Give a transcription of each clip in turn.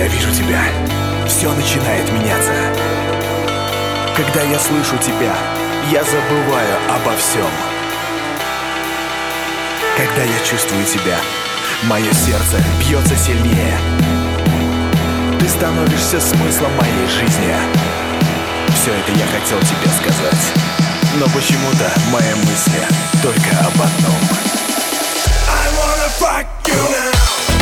вижу тебя, все начинает меняться. Когда я слышу тебя, я забываю обо всем. Когда я чувствую тебя, мое сердце бьется сильнее. Ты становишься смыслом моей жизни. Все это я хотел тебе сказать, но почему-то мои мысли только об одном. I wanna fuck you now.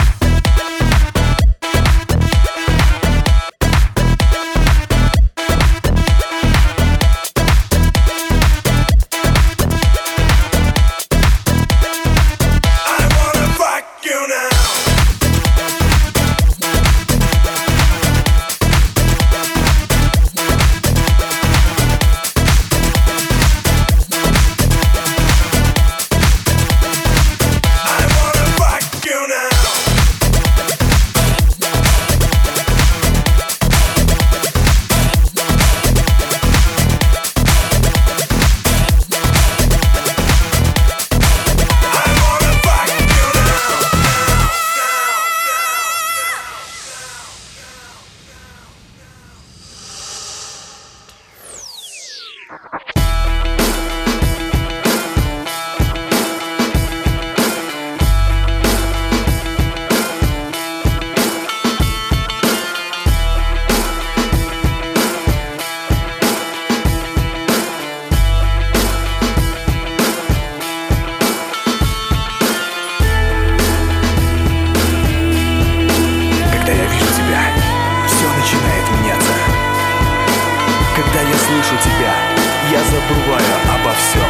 Когда я слышу тебя, я забываю обо всем.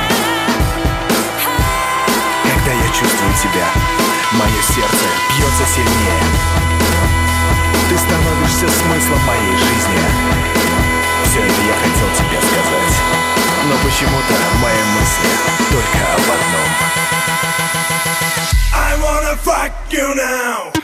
Когда я чувствую тебя, мое сердце бьется сильнее. Ты становишься смыслом моей жизни. Все это я хотел тебе сказать, но почему-то мои мысли только об одном. I wanna fuck you now.